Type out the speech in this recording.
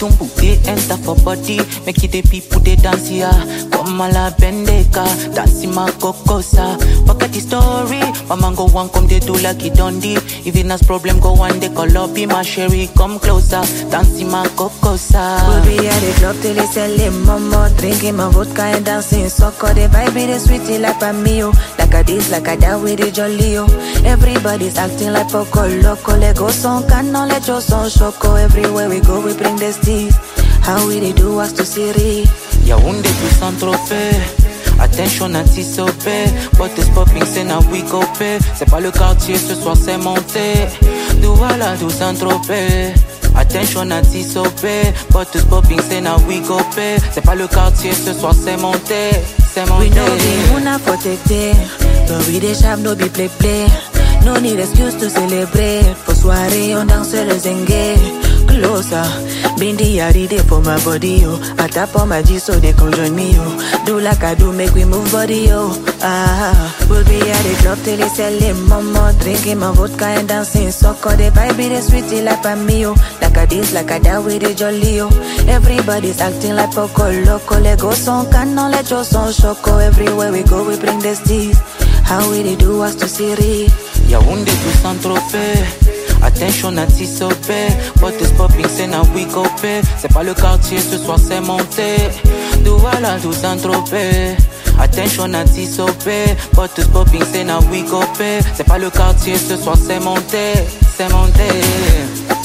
tumbu, they enter for body. Make it the people they dance here. Come a la bendeka, dance in my cocosa. Forget the story, mama go one come they do like it dundee. If it has problem go one they call up be my sherry. Come closer, dance in my cocosa. We'll be at the club till it's early, mama. Drinking my vodka and dancing soccer. The vibe be the sweetie like a mio. Like a this, like a that with the jolly. Everybody's acting like Poco Loco. Lego song, canon, let your song choco. Everywhere we go, we bring the steez. How we they do us to Siri? Yaoundé to Saint-Tropez. Attention anti-sopé. But it's popping, c'est now we go pay. C'est pas le quartier, ce soir c'est monté. Douala to Saint-Tropez. Attention anti-sopé. But it's popping, c'est now we go pay. C'est pas le quartier, ce soir c'est monté. C'est monté. We know we wanna protect it. But we dey sharp, no be play. No need excuse to celebrate. For soirée, on danse le zengue. Closer, Bindi yari day for my body, yo. I tap on my G so they come join me, yo. Do like I do, make we move body, yo. We'll be at the club till it's early, mama. Drinking my vodka and dancing soccer. The vibe be the sweetie like a mio. Like a this, like a that with the jolly, yo. Everybody's acting like Poco Loco. Lego song, canon, let your song choco. Everywhere we go, we bring the steez. How we they do us to Siri? Yaoundé to Saint-Tropez. Attention anti-sopé. But it's popping, c'est now we go pay. C'est pas le quartier, ce soir c'est monté. Douala to Saint-Tropez. Attention anti-sopé. But it's popping, c'est now we go pay. C'est pas le quartier, ce soir c'est monté. C'est monté.